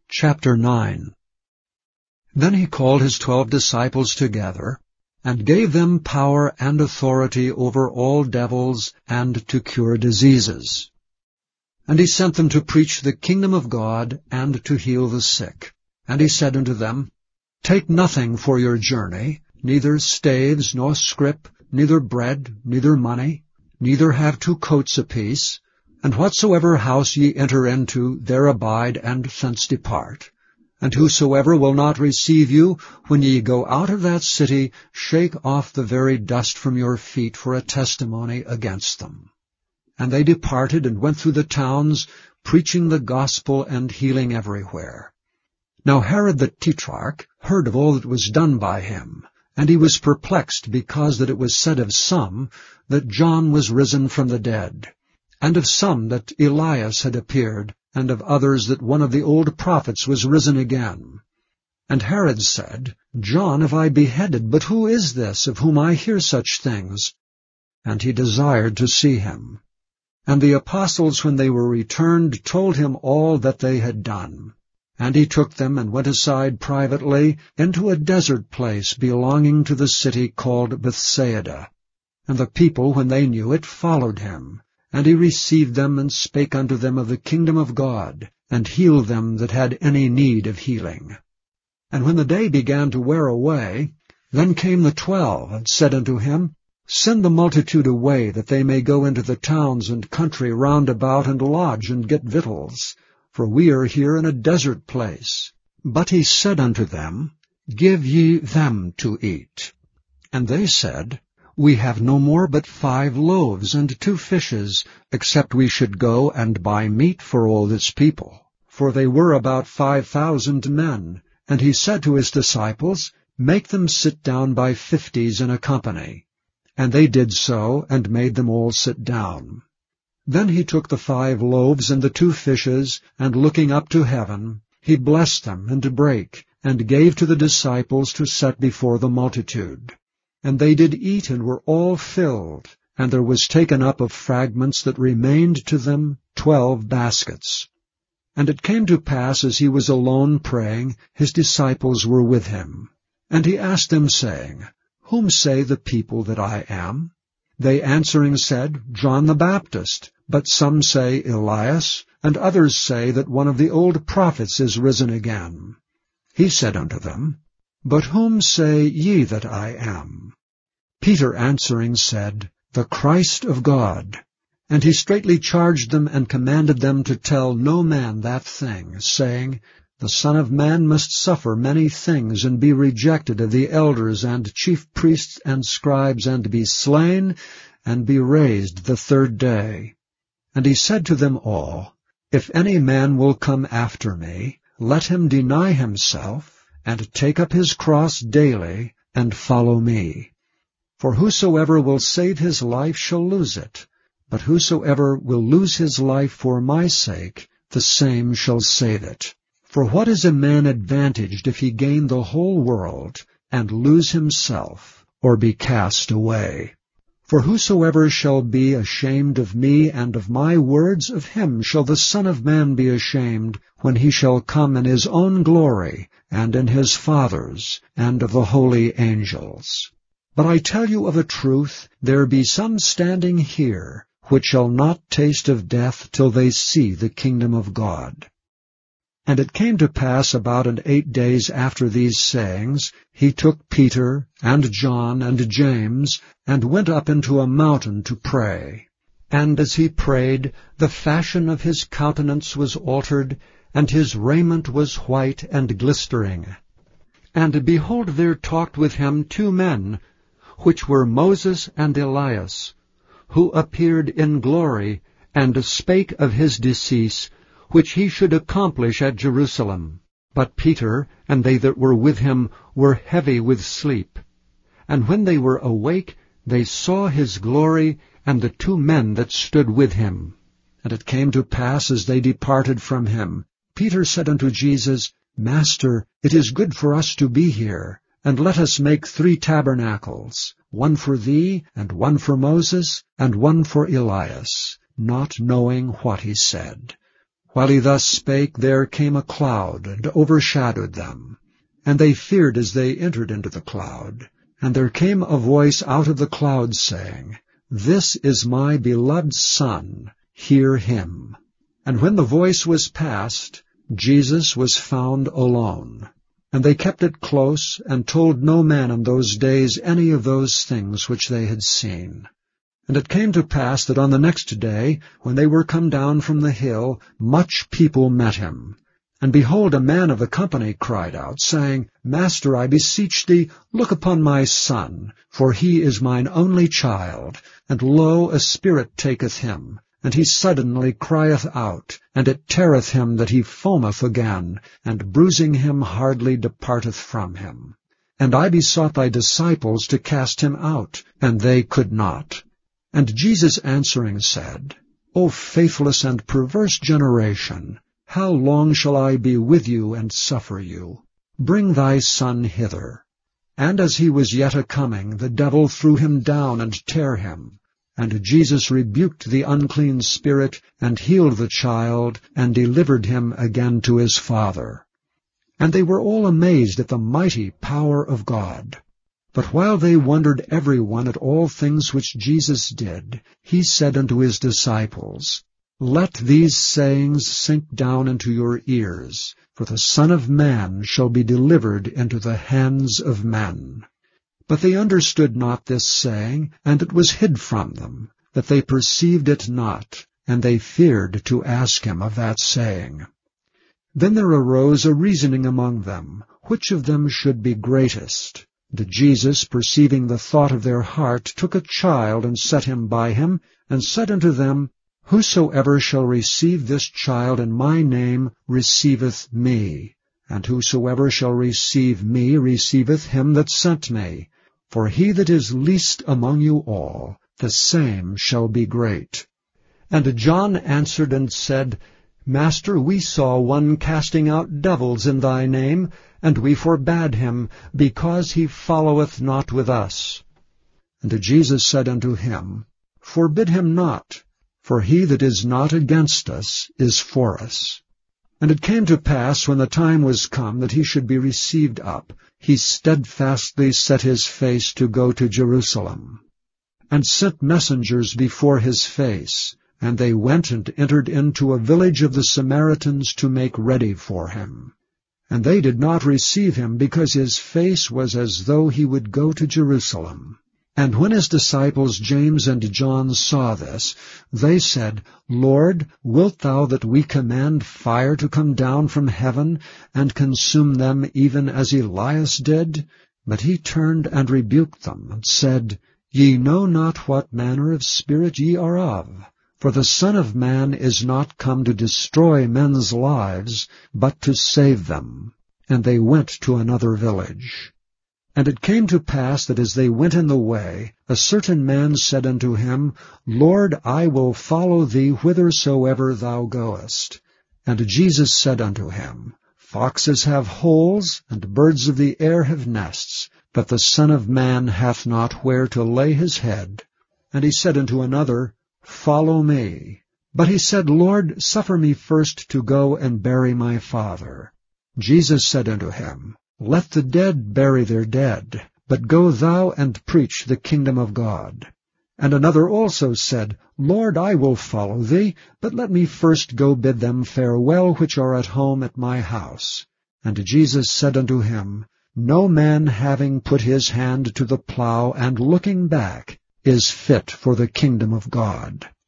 Chapter 9. Then he called his 12 disciples together, and gave them power and authority over all devils and to cure diseases. And he sent them to preach the kingdom of God and to heal the sick. And he said unto them, Take nothing for your journey, neither staves nor scrip, neither bread, neither money, neither have 2 coats apiece, and whatsoever house ye enter into, there abide, and thence depart. And whosoever will not receive you, when ye go out of that city, shake off the very dust from your feet for a testimony against them. And they departed and went through the towns, preaching the gospel and healing everywhere. Now Herod the Tetrarch heard of all that was done by him, and he was perplexed, because that it was said of some that John was risen from the dead, and of some that Elias had appeared, and of others that one of the old prophets was risen again. And Herod said, John have I beheaded, but who is this of whom I hear such things? And he desired to see him. And the apostles, when they were returned, told him all that they had done. And he took them and went aside privately into a desert place belonging to the city called Bethsaida. And the people, when they knew it, followed him. And he received them, and spake unto them of the kingdom of God, and healed them that had any need of healing. And when the day began to wear away, then came the 12, and said unto him, Send the multitude away, that they may go into the towns and country round about, and lodge, and get victuals. For we are here in a desert place. But he said unto them, Give ye them to eat. And they said, We have no more but 5 loaves and 2 fishes, except we should go and buy meat for all this people. For they were about 5,000 men. And he said to his disciples, Make them sit down by 50s in a company. And they did so, and made them all sit down. Then he took the 5 loaves and the 2 fishes, and looking up to heaven, he blessed them, and brake, and gave to the disciples to set before the multitude. And they did eat, and were all filled, and there was taken up of fragments that remained to them 12 baskets. And it came to pass, as he was alone praying, his disciples were with him. And he asked them, saying, Whom say the people that I am? They answering said, John the Baptist, but some say Elias, and others say that one of the old prophets is risen again. He said unto them, But whom say ye that I am? Peter answering said, The Christ of God. And he straitly charged them, and commanded them to tell no man that thing, saying, The Son of Man must suffer many things, and be rejected of the elders and chief priests and scribes, and be slain, and be raised the 3rd day. And he said to them all, If any man will come after me, let him deny himself, and take up his cross daily, and follow me. For whosoever will save his life shall lose it, but whosoever will lose his life for my sake, the same shall save it. For what is a man advantaged if he gain the whole world, and lose himself, or be cast away? For whosoever shall be ashamed of me and of my words, of him shall the Son of Man be ashamed, when he shall come in his own glory, and in his Father's, and of the holy angels. But I tell you of a truth, there be some standing here, which shall not taste of death till they see the kingdom of God. And it came to pass about 8 days after these sayings, he took Peter, and John, and James, and went up into a mountain to pray. And as he prayed, the fashion of his countenance was altered, and his raiment was white and glistering. And behold, there talked with him 2 men, which were Moses and Elias, who appeared in glory, and spake of his decease, which he should accomplish at Jerusalem. But Peter, and they that were with him, were heavy with sleep. And when they were awake, they saw his glory, and the 2 men that stood with him. And it came to pass, as they departed from him, Peter said unto Jesus, Master, it is good for us to be here, and let us make 3 tabernacles, one for thee, and one for Moses, and one for Elias, not knowing what he said. While he thus spake, there came a cloud, and overshadowed them. And they feared as they entered into the cloud. And there came a voice out of the cloud, saying, This is my beloved Son, hear him. And when the voice was past, Jesus was found alone. And they kept it close, and told no man in those days any of those things which they had seen. And it came to pass that on the next day, when they were come down from the hill, much people met him. And behold, a man of the company cried out, saying, Master, I beseech thee, look upon my son, for he is mine only child, and lo, a spirit taketh him. And he suddenly crieth out, and it teareth him that he foameth again, and bruising him hardly departeth from him. And I besought thy disciples to cast him out, and they could not. And Jesus answering said, O faithless and perverse generation, how long shall I be with you and suffer you? Bring thy son hither. And as he was yet a-coming, the devil threw him down and tare him. And Jesus rebuked the unclean spirit, and healed the child, and delivered him again to his father. And they were all amazed at the mighty power of God. But while they wondered every one at all things which Jesus did, he said unto his disciples, Let these sayings sink down into your ears, for the Son of Man shall be delivered into the hands of men. But they understood not this saying, and it was hid from them, that they perceived it not, and they feared to ask him of that saying. Then there arose a reasoning among them, which of them should be greatest. And Jesus, perceiving the thought of their heart, took a child, and set him by him, and said unto them, Whosoever shall receive this child in my name receiveth me, and whosoever shall receive me receiveth him that sent me. For he that is least among you all, the same shall be great. And John answered and said, Master, we saw one casting out devils in thy name, and we forbade him, because he followeth not with us. And Jesus said unto him, Forbid him not, for he that is not against us is for us. And it came to pass, when the time was come that he should be received up, he steadfastly set his face to go to Jerusalem, and sent messengers before his face, and they went and entered into a village of the Samaritans to make ready for him. And they did not receive him, because his face was as though he would go to Jerusalem. And when his disciples James and John saw this, they said, Lord, wilt thou that we command fire to come down from heaven, and consume them even as Elias did? But he turned and rebuked them, and said, Ye know not what manner of spirit ye are of. For the Son of Man is not come to destroy men's lives, but to save them. And they went to another village. And it came to pass that as they went in the way, a certain man said unto him, Lord, I will follow thee whithersoever thou goest. And Jesus said unto him, Foxes have holes, and birds of the air have nests, but the Son of Man hath not where to lay his head. And he said unto another, Follow me. But he said, Lord, suffer me first to go and bury my father. Jesus said unto him, Let the dead bury their dead, but go thou and preach the kingdom of God. And another also said, Lord, I will follow thee, but let me first go bid them farewell which are at home at my house. And Jesus said unto him, No man having put his hand to the plough and looking back is fit for the kingdom of God.